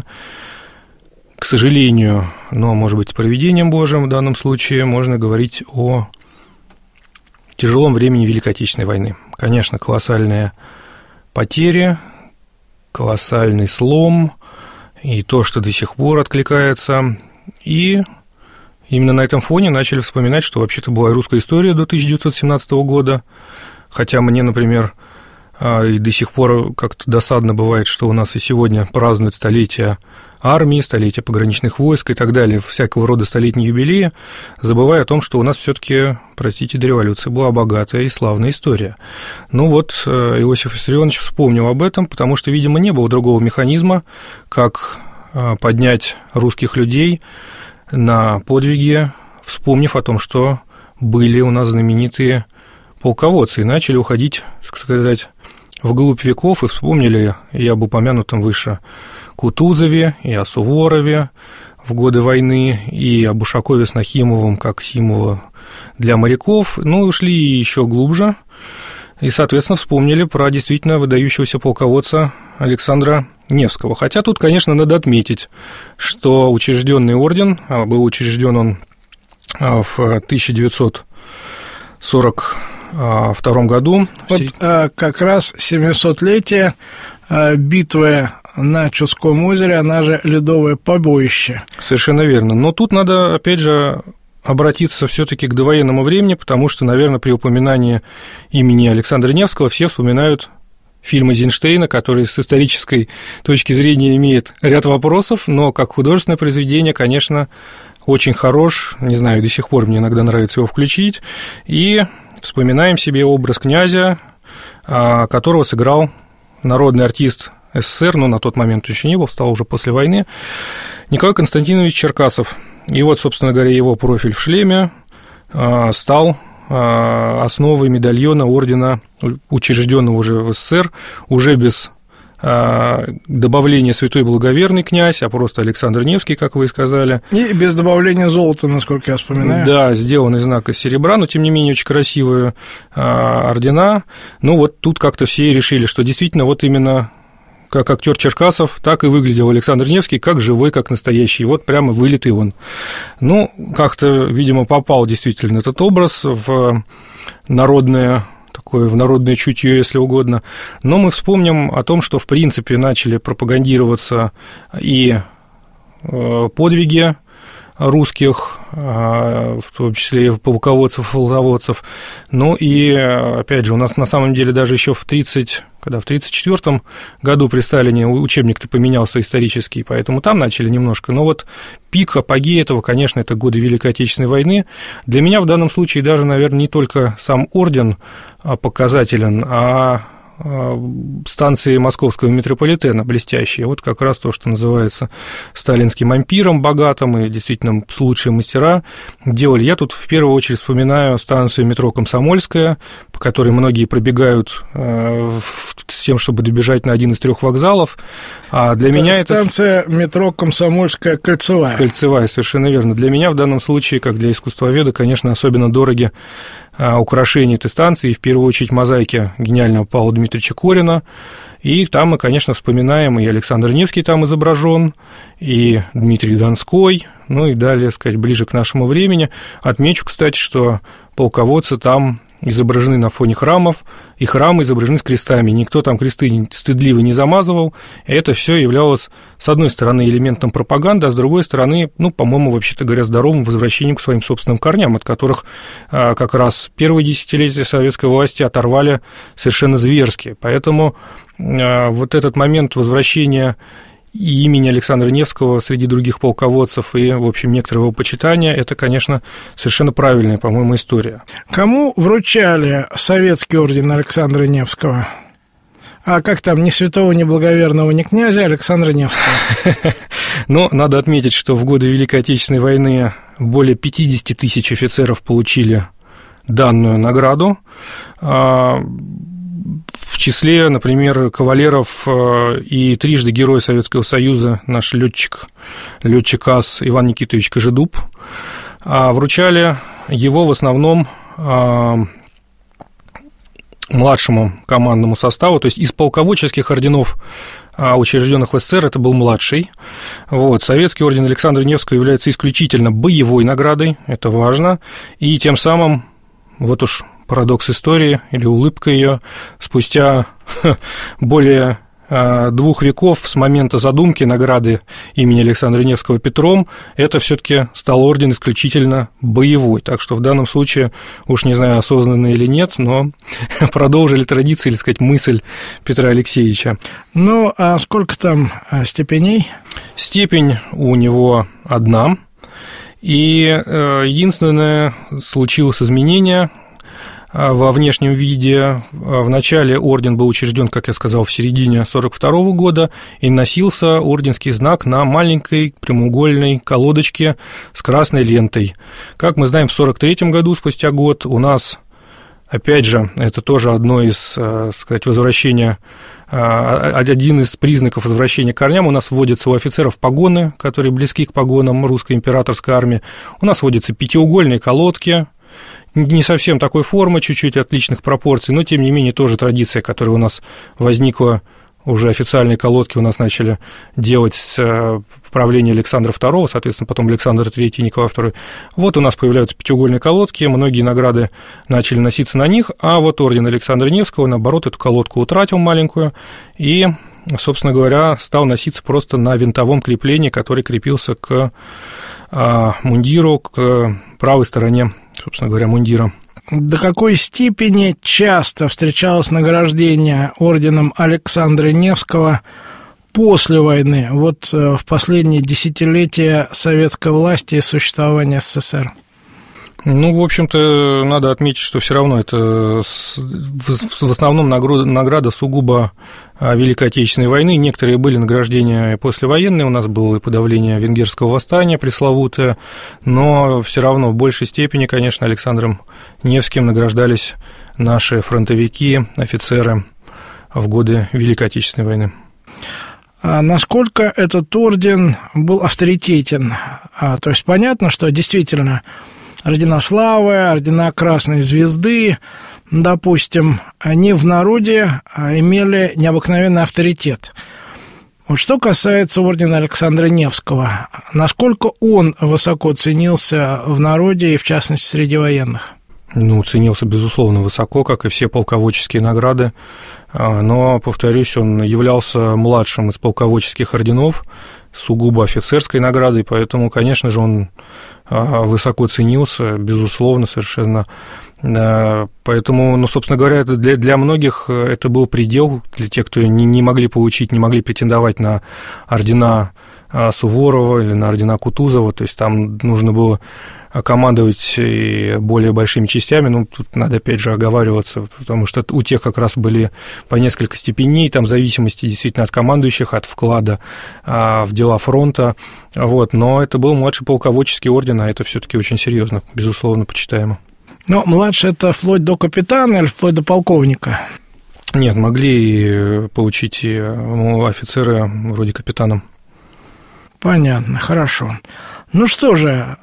к сожалению, но, может быть, провидением Божьим в данном случае, можно говорить о тяжелом времени Великой Отечественной войны. Конечно, колоссальные потери, колоссальный слом, и то, что до сих пор откликается. И именно на этом фоне начали вспоминать, что вообще-то была и русская история до 1917 года, хотя мне, например, и до сих пор как-то досадно бывает, что у нас и сегодня празднуют столетия армии, столетия пограничных войск и так далее, всякого рода столетние юбилеи, забывая о том, что у нас все-таки, простите, до революции была богатая и славная история. Ну вот, Иосиф Виссарионович вспомнил об этом, потому что, видимо, не было другого механизма, как поднять русских людей на подвиги, вспомнив о том, что были у нас знаменитые полководцы, и начали уходить, так сказать, вглубь веков, и вспомнили, я об упомянутом выше, Кутузове и о Суворове в годы войны, и об Ушакове с Нахимовым как символа для моряков, ну, ушли еще глубже, и, соответственно, вспомнили про действительно выдающегося полководца Александра Невского. Хотя тут, конечно, надо отметить, что учрежденный орден, был учрежден он в 1942 году. Вот как раз 700-летие битвы на Чудском озере, она же Ледовое побоище. Совершенно верно. Но тут надо, опять же, обратиться все-таки к довоенному времени, потому что, наверное, при упоминании имени Александра Невского все вспоминают фильм Эйзенштейна, который с исторической точки зрения имеет ряд вопросов, но как художественное произведение, конечно, очень хорош. Не знаю, до сих пор мне иногда нравится его включить. И вспоминаем себе образ князя, которого сыграл народный артист СССР, но на тот момент еще не был, стал уже после войны, Николай Константинович Черкасов. И вот, собственно говоря, его профиль в шлеме стал основой медальона ордена, учрежденного уже в СССР, уже без добавления святой благоверный князь, а просто Александр Невский, как вы и сказали. И без добавления золота, насколько я вспоминаю. Да, сделанный знак из серебра, но, тем не менее, очень красивые ордена. Ну, вот тут как-то все решили, что действительно вот именно как актер Черкасов, так и выглядел Александр Невский, как живой, как настоящий. Вот прямо вылитый он. Ну, как-то, видимо, попал действительно этот образ в народное чутье, если угодно. Но мы вспомним о том, что, в принципе, начали пропагандироваться и подвиги русских, в том числе полководцев, флотоводцев. Ну и, опять же, у нас на самом деле даже еще в 1934 году при Сталине учебник-то поменялся исторический, поэтому там начали немножко. Но вот пик, апогей этого, конечно, это годы Великой Отечественной войны. Для меня в данном случае даже, наверное, не только сам орден показателен, а станции московского метрополитена блестящие. Вот как раз то, что называется сталинским ампиром богатым, и действительно лучшие мастера делали. Я тут в первую очередь вспоминаю станцию метро «Комсомольская», по которой многие пробегают с тем, чтобы добежать на один из 3 вокзалов. А для меня станция метро «Комсомольская» кольцевая. Кольцевая, совершенно верно. Для меня в данном случае, как для искусствоведа, конечно, особенно дороги украшения этой станции, и в первую очередь мозаики гениального Павла Дмитриевича Корина. И там мы, конечно, вспоминаем, и Александр Невский там изображен, и Дмитрий Донской, ну и далее, сказать, ближе к нашему времени. Отмечу, кстати, что полководцы там изображены на фоне храмов, и храмы изображены с крестами. Никто там кресты стыдливо не замазывал, и это все являлось, с одной стороны, элементом пропаганды, а с другой стороны, по-моему, вообще-то говоря, здоровым возвращением к своим собственным корням, от которых как раз первые десятилетия советской власти оторвали совершенно зверски. Поэтому вот этот момент возвращения и имени Александра Невского среди других полководцев и, в общем, некоторого его почитания, это, конечно, совершенно правильная, по-моему, история. Кому вручали советский орден Александра Невского? А как там, ни святого, ни благоверного, ни князя Александра Невского? Но надо отметить, что в годы Великой Отечественной войны более 50 тысяч офицеров получили данную награду. В числе, например, кавалеров и трижды Герой Советского Союза наш летчик АС Иван Никитович Кожедуб. Вручали его в основном младшему командному составу, то есть из полководческих орденов, учрежденных в СССР, это был младший. Вот. Советский орден Александра Невского является исключительно боевой наградой, это важно, и тем самым, вот уж парадокс истории или улыбка ее, спустя более 2 веков с момента задумки награды имени Александра Невского Петром, это все-таки стал орден исключительно боевой. Так что в данном случае, уж не знаю, осознанно или нет, но продолжили традиции, или сказать, мысль Петра Алексеевича. Ну, а сколько там степеней? Степень у него одна. И единственное, случилось изменение во внешнем виде. Вначале орден был учрежден, как я сказал, в середине 1942 года, и носился орденский знак на маленькой прямоугольной колодочке с красной лентой. Как мы знаем, в 1943 году, спустя год, у нас, опять же, это тоже одно из, сказать, возвращения, один из признаков возвращения к корням, у нас вводятся у офицеров погоны, которые близки к погонам русской императорской армии, у нас вводятся пятиугольные колодки, не совсем такой формы, чуть-чуть отличных пропорций, но, тем не менее, тоже традиция, которая у нас возникла, уже официальные колодки у нас начали делать в правлении Александра II, соответственно, потом Александр III и Николай II. Вот у нас появляются пятиугольные колодки, многие награды начали носиться на них, а вот орден Александра Невского, наоборот, эту колодку утратил маленькую и, собственно говоря, стал носиться просто на винтовом креплении, который крепился к мундиру, к правой стороне, собственно говоря, мундира. До какой степени часто встречалось награждение орденом Александра Невского после войны, вот в последние десятилетия советской власти и существования СССР? Ну, в общем-то, надо отметить, что все равно это в основном награда сугубо Великой Отечественной войны. Некоторые были награждения послевоенные, у нас было и подавление венгерского восстания пресловутое, но все равно в большей степени, конечно, Александром Невским награждались наши фронтовики, офицеры в годы Великой Отечественной войны. А насколько этот орден был авторитетен? То есть понятно, что действительно ордена Славы, ордена Красной Звезды, допустим, они в народе имели необыкновенный авторитет. Вот что касается ордена Александра Невского, насколько он высоко ценился в народе и, в частности, среди военных? Ну, ценился, безусловно, высоко, как и все полководческие награды, но, повторюсь, он являлся младшим из полководческих орденов, сугубо офицерской наградой, поэтому, конечно же, он высоко ценился, безусловно, совершенно. Поэтому, ну, собственно говоря, это для многих это был предел, для тех, кто не могли получить, не могли претендовать на ордена Суворова или на ордена Кутузова, то есть там нужно было командовать и более большими частями, ну, тут надо, опять же, оговариваться, потому что у тех как раз были по несколько степеней, там, в зависимости действительно от командующих, от вклада в дела фронта, вот, но это был младший полководческий орден, а это все-таки очень серьезно, безусловно, почитаемо. Но младший – это вплоть до капитана или вплоть до полковника? Нет, могли получить офицеры вроде капитана. Понятно, хорошо. Ну что же,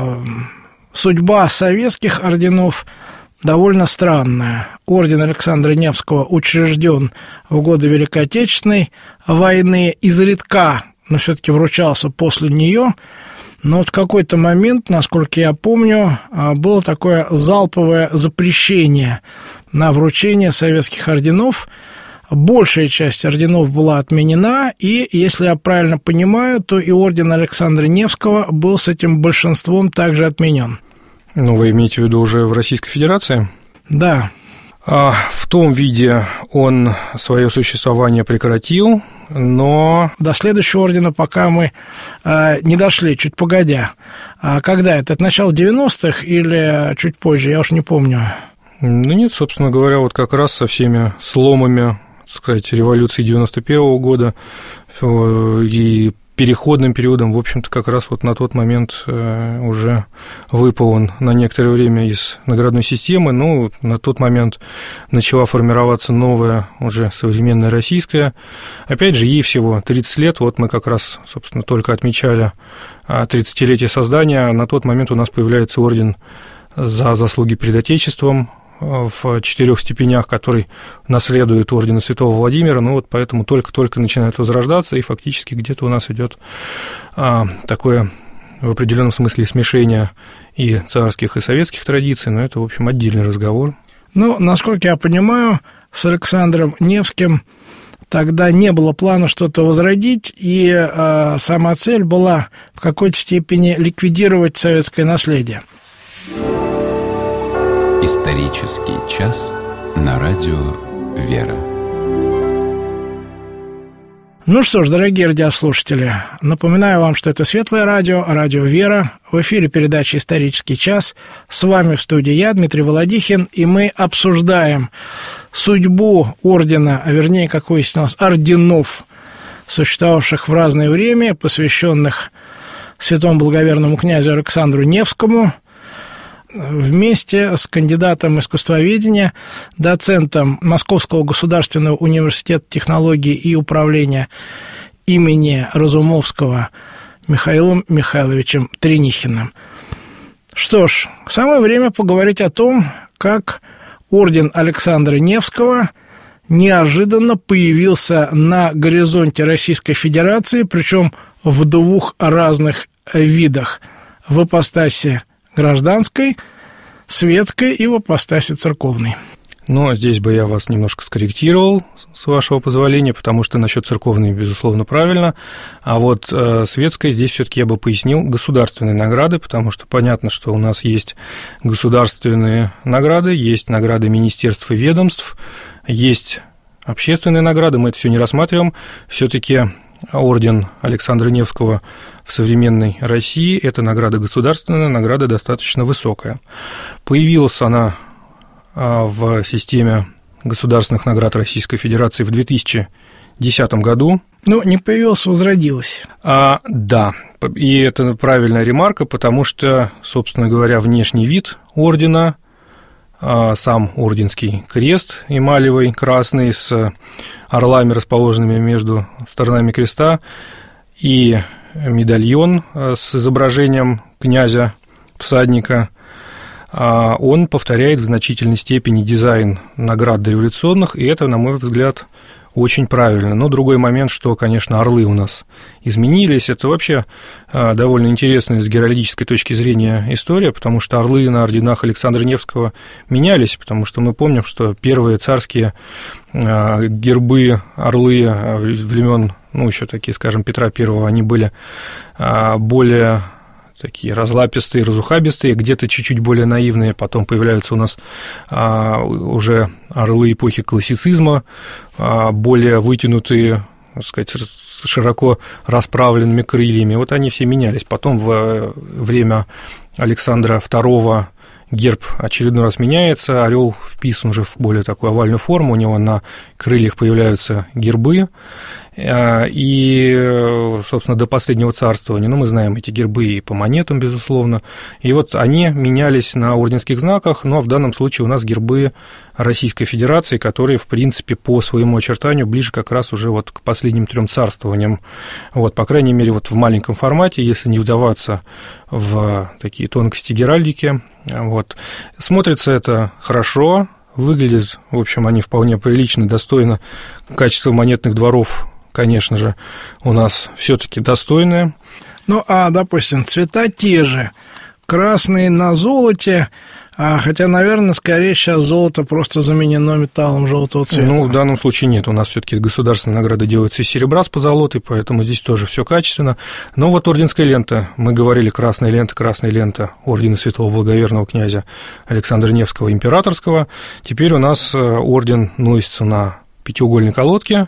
судьба советских орденов довольно странная. Орден Александра Невского учрежден в годы Великой Отечественной войны, изредка, но все-таки вручался после нее. Но вот в какой-то момент, насколько я помню, было такое залповое запрещение на вручение советских орденов. Большая часть орденов была отменена, и, если я правильно понимаю, то и орден Александра Невского был с этим большинством также отменен. Ну, вы имеете в виду уже в Российской Федерации? Да. В том виде он свое существование прекратил, но... До следующего ордена пока мы не дошли, чуть погодя. Когда это? Это начало 90-х или чуть позже? Я уж не помню. Ну, нет, собственно говоря, вот как раз со всеми сломами, так сказать, революции 91-го года и переходным периодом, в общем-то, как раз вот на тот момент уже выпал он на некоторое время из наградной системы, но на тот момент начала формироваться новая, уже современная российская. Опять же, ей всего 30 лет, вот мы как раз, собственно, только отмечали 30-летие создания, на тот момент у нас появляется орден за заслуги перед Отечеством в 4 степенях, который наследует ордена Святого Владимира, ну вот поэтому только-только начинает возрождаться, и фактически где-то у нас идет такое в определенном смысле смешение и царских, и советских традиций, но это, в общем, отдельный разговор. Ну, насколько я понимаю, с Александром Невским тогда не было плана что-то возродить, и сама цель была в какой-то степени ликвидировать советское наследие. Исторический час на радио «Вера». Ну что ж, дорогие радиослушатели, напоминаю вам, что это Светлое радио, радио «Вера». В эфире передача «Исторический час». С вами в студии я, Дмитрий Володихин, и мы обсуждаем судьбу ордена, а вернее, как выяснилось, орденов, существовавших в разное время, посвященных святому благоверному князю Александру Невскому, вместе с кандидатом искусствоведения, доцентом Московского государственного университета технологий и управления имени Разумовского Михаилом Михайловичем Тренихиным. Что ж, самое время поговорить о том, как орден Александра Невского неожиданно появился на горизонте Российской Федерации, причем в 2 разных видах: в ипостаси гражданской, светской и в ипостаси церковной. Но здесь бы я вас немножко скорректировал, с вашего позволения, потому что насчет церковной, безусловно, правильно, а вот светской здесь все-таки я бы пояснил государственные награды, потому что понятно, что у нас есть государственные награды, есть награды министерств и ведомств, есть общественные награды, мы это все не рассматриваем, все-таки орден Александра Невского в современной России – это награда государственная, награда достаточно высокая. Появилась она в системе государственных наград Российской Федерации в 2010 году. Ну, не появилась, возродилась. Да, и это правильная ремарка, потому что, собственно говоря, внешний вид ордена, сам орденский крест эмалевый, красный, с орлами, расположенными между сторонами креста, и медальон с изображением князя-всадника, он повторяет в значительной степени дизайн наград дореволюционных, и это, на мой взгляд, очень правильно. Но другой момент, что, конечно, орлы у нас изменились. Это вообще довольно интересная с геральдической точки зрения история, потому что орлы на орденах Александра Невского менялись, потому что мы помним, что первые царские гербы, орлы времен, ну, еще такие, скажем, Петра I, они были более такие разлапистые, разухабистые, где-то чуть-чуть более наивные, потом появляются у нас уже орлы эпохи классицизма, более вытянутые, так сказать, с широко расправленными крыльями, вот они все менялись. Потом во время Александра II герб очередной раз меняется, орел вписан уже в более такую овальную форму, у него на крыльях появляются гербы, и, собственно, до последнего царствования, ну, мы знаем эти гербы и по монетам, безусловно, и вот они менялись на орденских знаках, но в данном случае у нас гербы Российской Федерации, которые, в принципе, по своему очертанию ближе как раз уже вот к последним 3 царствованиям, вот, по крайней мере, вот в маленьком формате, если не вдаваться в такие тонкости геральдики, вот, смотрится это хорошо, выглядит, в общем, они вполне прилично, достойно, качество монетных дворов, конечно же, у нас все-таки достойное. Ну, а, допустим, цвета те же. Красный на золоте, хотя, наверное, скорее сейчас золото просто заменено металлом желтого цвета. Ну, в данном случае нет. У нас все-таки государственная награда делается из серебра с позолотой, поэтому здесь тоже все качественно. Но вот орденская лента. Мы говорили, красная лента ордена Святого Благоверного князя Александра Невского императорского. Теперь у нас орден носится на пятиугольной колодке,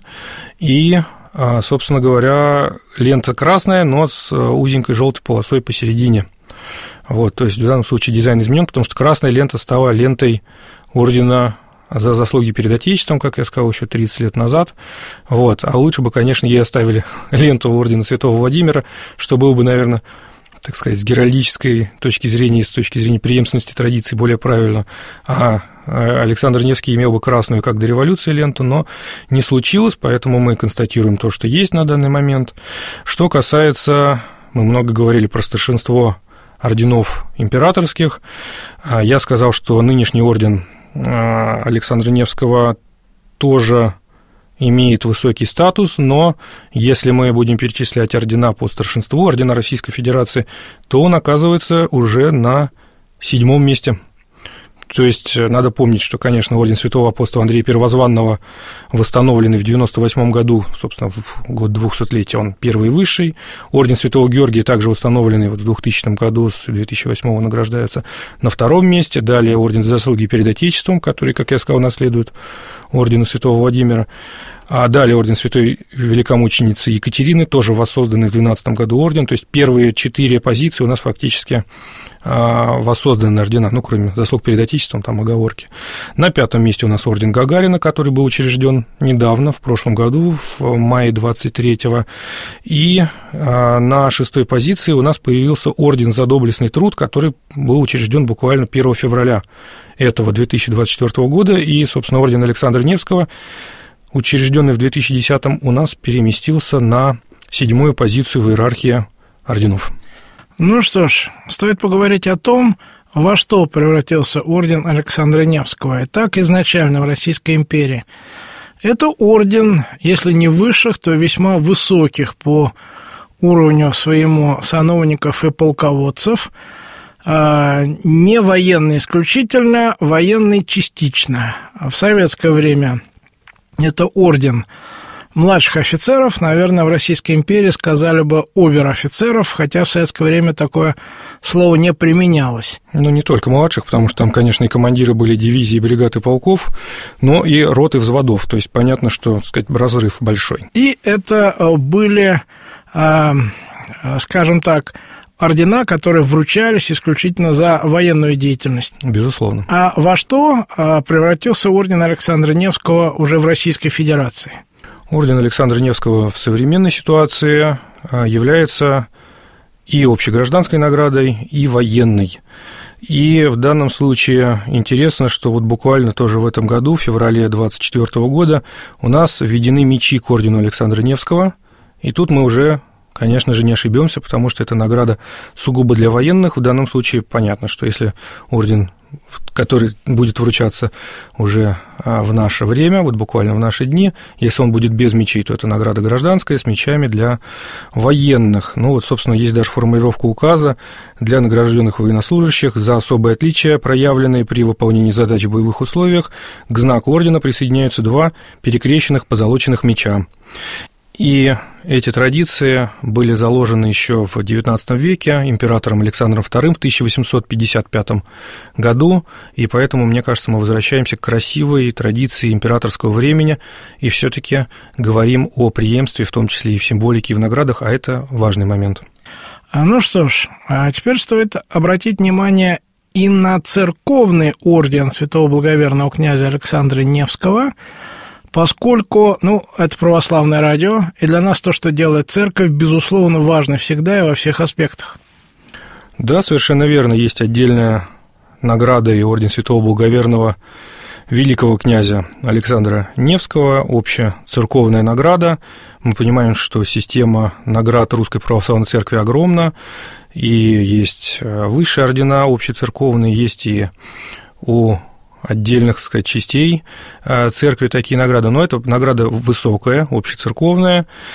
и, собственно говоря, лента красная, но с узенькой желтой полосой посередине. Вот, то есть в данном случае дизайн изменен, потому что красная лента стала лентой ордена за заслуги перед Отечеством, как я сказал, еще 30 лет назад. Вот, а лучше бы, конечно, ей оставили ленту ордена Святого Владимира, что было бы, наверное, так сказать, с геральдической точки зрения и с точки зрения преемственности традиций более правильно. А Александр Невский имел бы красную, как до революции, ленту, но не случилось, поэтому мы констатируем то, что есть на данный момент. Что касается, мы много говорили про старшинство орденов императорских. Я сказал, что нынешний орден Александра Невского тоже имеет высокий статус, но если мы будем перечислять ордена по старшинству, ордена Российской Федерации, то он оказывается уже на 7-м месте. То есть надо помнить, что, конечно, орден святого апостола Андрея Первозванного, восстановленный в 98 году, собственно, в год 200-летия, он первый и высший. Орден святого Георгия, также восстановленный в 2000 году, с 2008 награждается на 2-м месте. Далее орден за заслуги перед Отечеством, который, как я сказал, наследует ордену святого Владимира. А далее орден святой великомученицы Екатерины, тоже воссозданный в 2012 году орден. То есть первые 4 позиции у нас фактически воссозданы ордена, ну, кроме заслуг перед Отечеством, там оговорки. На 5-м месте у нас орден Гагарина, который был учрежден недавно, в прошлом году, в мае 23-го. И на 6-й позиции у нас появился орден за доблестный труд, который был учрежден буквально 1 февраля этого 2024 года. И, собственно, орден Александра Невского, учрежденный в 2010-м, у нас переместился на 7-ю позицию в иерархии орденов. Ну что ж, стоит поговорить о том, во что превратился орден Александра Невского. Итак, изначально в Российской империи. Это орден, если не высших, то весьма высоких по уровню своему сановников и полководцев. Не военный исключительно, военный частично. В советское время это орден младших офицеров, наверное, в Российской империи сказали бы обер-офицеров, хотя в советское время такое слово не применялось. Ну, не только младших, потому что там, конечно, и командиры были дивизий, бригад и полков, но и роты взводов, то есть понятно, что, так сказать, разрыв большой. И это были, скажем так, ордена, которые вручались исключительно за военную деятельность. Безусловно. А во что превратился орден Александра Невского уже в Российской Федерации? Орден Александра Невского в современной ситуации является и общегражданской наградой, и военной. И в данном случае интересно, что вот буквально тоже в этом году, в феврале 2024 года, у нас введены мечи к ордену Александра Невского, и тут мы уже, конечно же, не ошибемся, потому что это награда сугубо для военных. В данном случае понятно, что если орден, который будет вручаться уже в наше время, вот буквально в наши дни, если он будет без мечей, то это награда гражданская, с мечами для военных. Ну вот, собственно, есть даже формулировка указа для награжденных военнослужащих за особые отличия, проявленные при выполнении задач в боевых условиях. К знаку ордена присоединяются 2 перекрещенных позолоченных меча. И эти традиции были заложены еще в XIX веке императором Александром II в 1855 году, и поэтому, мне кажется, мы возвращаемся к красивой традиции императорского времени и все-таки говорим о преемстве, в том числе и в символике, и в наградах, а это важный момент. Ну что ж, а теперь стоит обратить внимание и на церковный орден святого благоверного князя Александра Невского, поскольку, это православное радио, и для нас то, что делает церковь, безусловно, важно всегда и во всех аспектах. Да, совершенно верно, есть отдельная награда и орден святого благоверного великого князя Александра Невского, общецерковная награда. Мы понимаем, что система наград Русской Православной Церкви огромна, и есть высшие ордена общецерковные, есть и у отдельных, так сказать, частей церкви такие награды, но это награда высокая, общецерковная,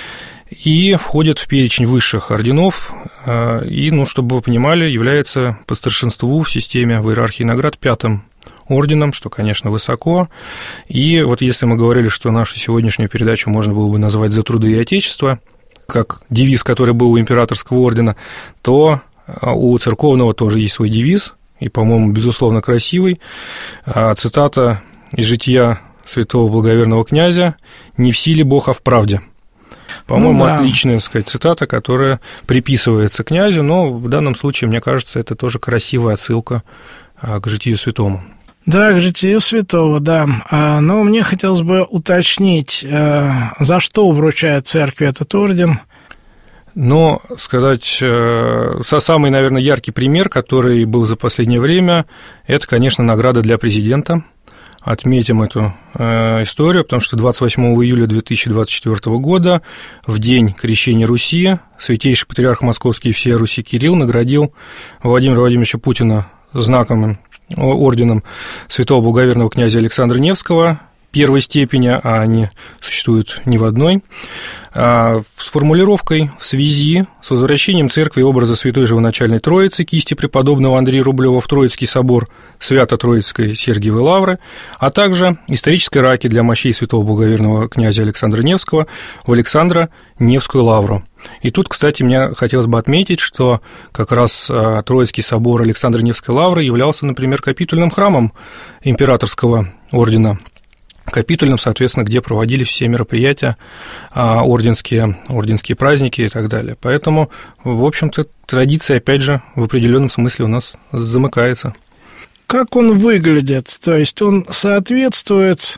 и входит в перечень высших орденов, и, чтобы вы понимали, является по старшинству в системе, в иерархии наград 5-м орденом, что, конечно, высоко. И вот если мы говорили, что нашу сегодняшнюю передачу можно было бы назвать «За труды и отечество», как девиз, который был у императорского ордена, то у церковного тоже есть свой девиз, и, по-моему, безусловно, красивый. Цитата из жития святого благоверного князя: «Не в силе Бог, а в правде». По-моему, отличная, так сказать, цитата, которая приписывается князю, но в данном случае, мне кажется, это тоже красивая отсылка к житию святому. Да, к житию святого, да. Но мне хотелось бы уточнить, за что вручает церкви этот орден? Но сказать, самый, наверное, яркий пример, который был за последнее время, это, конечно, награда для президента. Отметим эту историю, потому что 28 июля 2024 года, в день крещения Руси, святейший патриарх Московский и всея Руси Кирилл наградил Владимира Владимировича Путина знаком, орденом святого благоверного князя Александра Невского первой степени, а они существуют не в одной, с формулировкой: «В связи с возвращением церкви образа Святой Живоначальной Троицы кисти преподобного Андрея Рублева в Троицкий собор Свято-Троицкой Сергиевой Лавры, а также исторической раки для мощей святого благоверного князя Александра Невского в Александра Невскую Лавру». И тут, кстати, мне хотелось бы отметить, что как раз Троицкий собор Александра Невской Лавры являлся, например, капитульным храмом императорского ордена, капитульным, соответственно, где проводились все мероприятия орденские праздники и так далее. Поэтому, в общем-то, традиция, опять же, в определенном смысле у нас замыкается. Как он выглядит? То есть он соответствует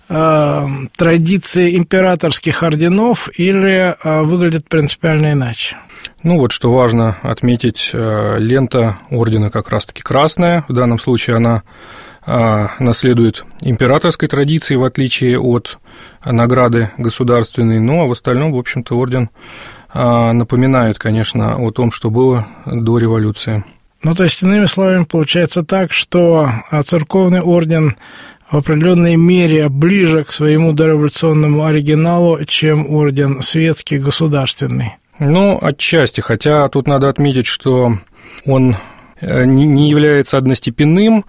традиции императорских орденов или выглядит принципиально иначе? Ну вот, что важно отметить, лента ордена как раз-таки красная. В данном случае она наследует императорской традиции, в отличие от награды государственной, ну а в остальном, в общем-то, орден напоминает, конечно, о том, что было до революции. Ну, то есть, иными словами, получается так, что церковный орден в определенной мере ближе к своему дореволюционному оригиналу, чем орден светский, государственный. Ну, отчасти, хотя тут надо отметить, что он не является одностепенным,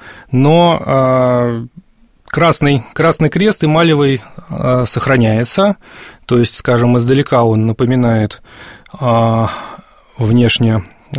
но красный крест эмалевый сохраняется, то есть, скажем, издалека он напоминает внешне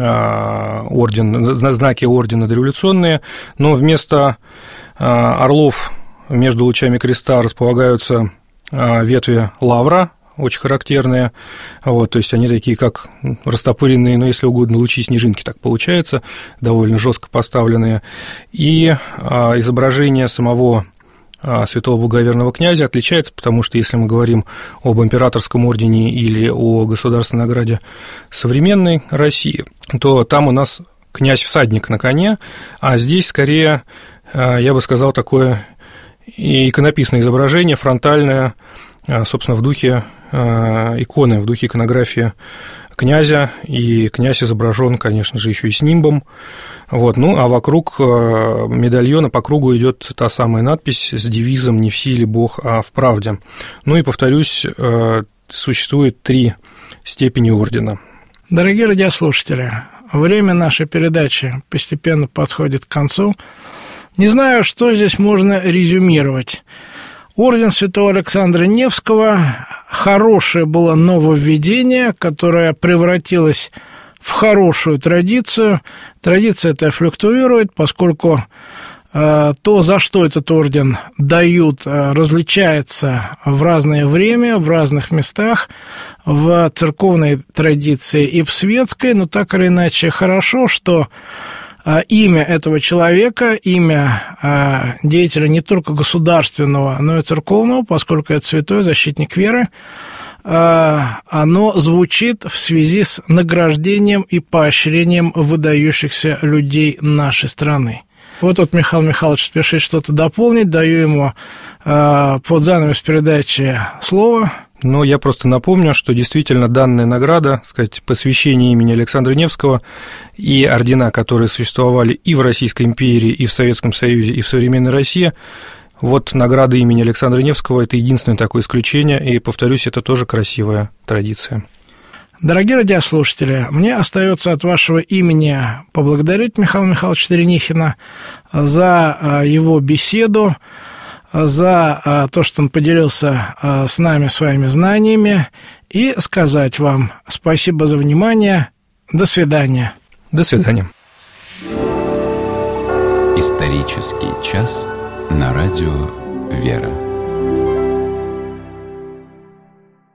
орден, знаки ордена дореволюционные, но вместо орлов между лучами креста располагаются ветви лавра, очень характерные, вот, то есть они такие, как растопыренные, но, если угодно, лучи-снежинки, так получается, довольно жестко поставленные, и изображение самого святого благоверного князя отличается, потому что если мы говорим об императорском ордене или о государственной награде современной России, то там у нас князь-всадник на коне, а здесь скорее, я бы сказал, такое иконописное изображение, фронтальное, собственно, в духе иконы, в духе иконографии князя, и князь изображен, конечно же, еще и с нимбом. Вот, ну, а вокруг медальона по кругу идет та самая надпись с девизом «Не в силе Бог, а в правде». Ну и, повторюсь, существует 3 степени ордена. Дорогие радиослушатели, время нашей передачи постепенно подходит к концу. Не знаю, что здесь можно резюмировать. Орден святого Александра Невского – хорошее было нововведение, которое превратилось в хорошую традицию. Традиция эта флуктуирует, поскольку то, за что этот орден дают, различается в разное время, в разных местах, в церковной традиции и в светской, но так или иначе хорошо, что имя этого человека, имя деятеля не только государственного, но и церковного, поскольку это святой защитник веры, оно звучит в связи с награждением и поощрением выдающихся людей нашей страны. Вот тут Михаил Михайлович спешит что-то дополнить, даю ему под занавес передачи слово. Но я просто напомню, что действительно данная награда, сказать, посвящение имени Александра Невского и ордена, которые существовали и в Российской империи, и в Советском Союзе, и в современной России, вот награда имени Александра Невского – это единственное такое исключение, и, повторюсь, это тоже красивая традиция. Дорогие радиослушатели, мне остается от вашего имени поблагодарить Михаила Михайловича Тренихина за его беседу, за то, что он поделился с нами своими знаниями, и сказать вам спасибо за внимание. До свидания. До свидания. Исторический час на радио «Вера».